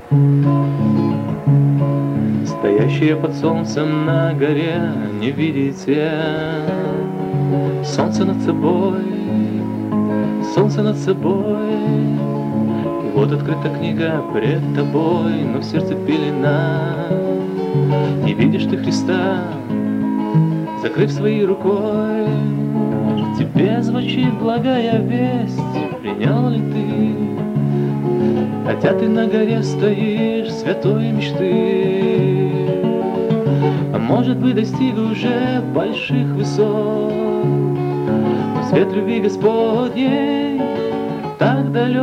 Стоящие под солнцем на горе, не видите? Солнце над собой, солнце над собой. И вот открыта книга пред тобой, но в сердце пелена. Не видишь ты Христа, закрыв своей рукой. К тебе звучит благая весть, принял ли ты? Хотя ты на горе стоишь святой мечты, а может быть достиг уже больших высот, но свет любви Господней так далек.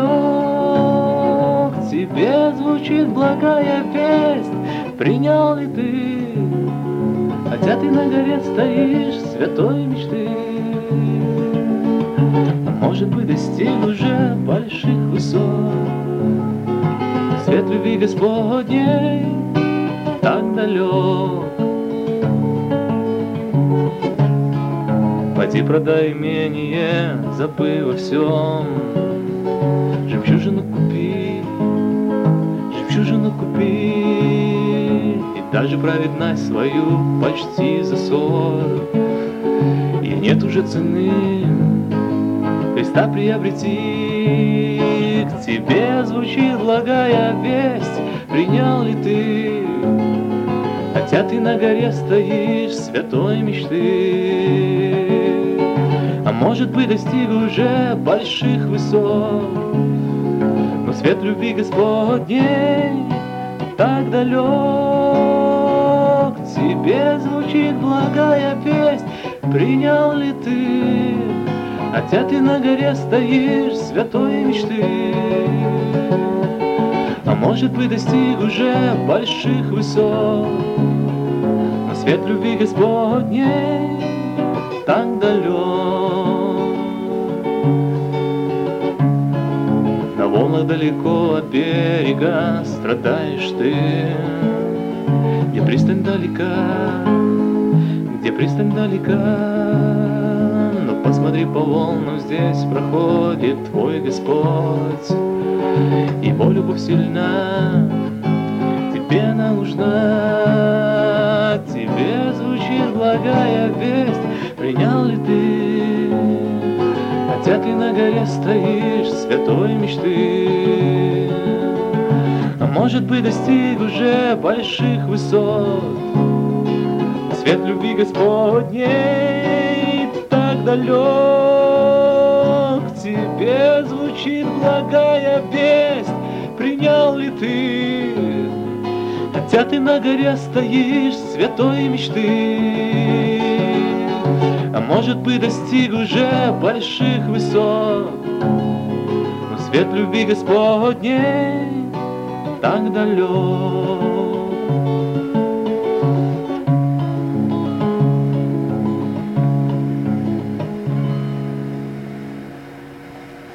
К тебе звучит благая весть, принял ли ты? Хотя ты на горе стоишь святой мечты, а может быть достиг уже больших высот, свет любви Господней так далек. Пойди продай имение, забыв о всем, жемчужину купи, жемчужину купи, и даже праведность свою почти за ссор. И нет уже цены, Христа приобрети. К тебе звучит благая весть, принял ли ты? Хотя ты на горе стоишь святой мечты, а может быть достиг уже больших высот, но свет любви Господней так далек. К тебе звучит благая весть, принял ли ты? Хотя ты на горе стоишь святой мечты, а может быть достиг уже больших высот, но свет любви Господней так далек. На волнах далеко от берега страдаешь ты, где пристань далека, где пристань далека. Посмотри по волнам, здесь проходит твой Господь, и его любовь сильна, тебе она нужна. Тебе звучит благая весть, принял ли ты? Хотя ты на горе стоишь святой мечты, а может быть достиг уже больших высот, свет любви Господней так далек. К тебе звучит благая весть, принял ли ты? Хотя ты на горе стоишь святой мечты, а может быть достиг уже больших высот, но свет любви Господней так далек.